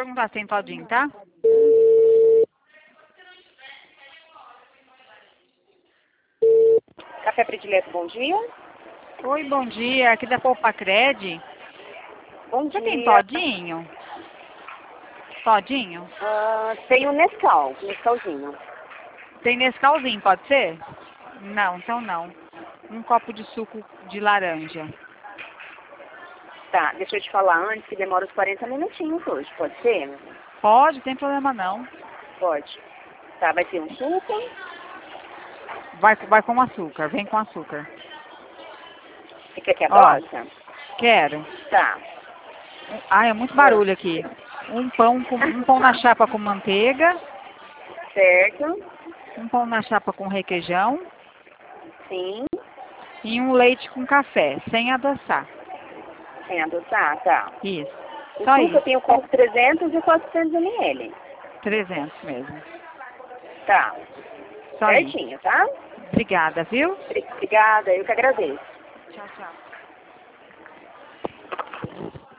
perguntar se tem todinho, tá? Café Predileto, bom dia. Oi, bom dia. Aqui da Poupa-Cred. Bom Você tem dia. todinho? Todinho? Tem o Nescauzinho. Tem Nescauzinho, pode ser? Não, então não. Um copo de suco de laranja. Tá, deixa eu te falar antes que demora uns 40 minutinhos hoje, pode ser? Pode, tem problema não. Pode. Tá, vai ter um suco. Vai com açúcar, vem com açúcar. Você quer que Ó, adoça? quero. Tá, Ai, é muito barulho aqui. Um pão na chapa com manteiga, certo. um pão na chapa com requeijão Sim, e um leite com café, sem adoçar. sem adoçar, tá. Isso. O Só suco eu isso. tenho copo 300 e 400 ml. 300 mesmo. Tá, Só isso. certinho, tá? Obrigada, viu? Obrigada, eu que agradeço. Tchau, tchau.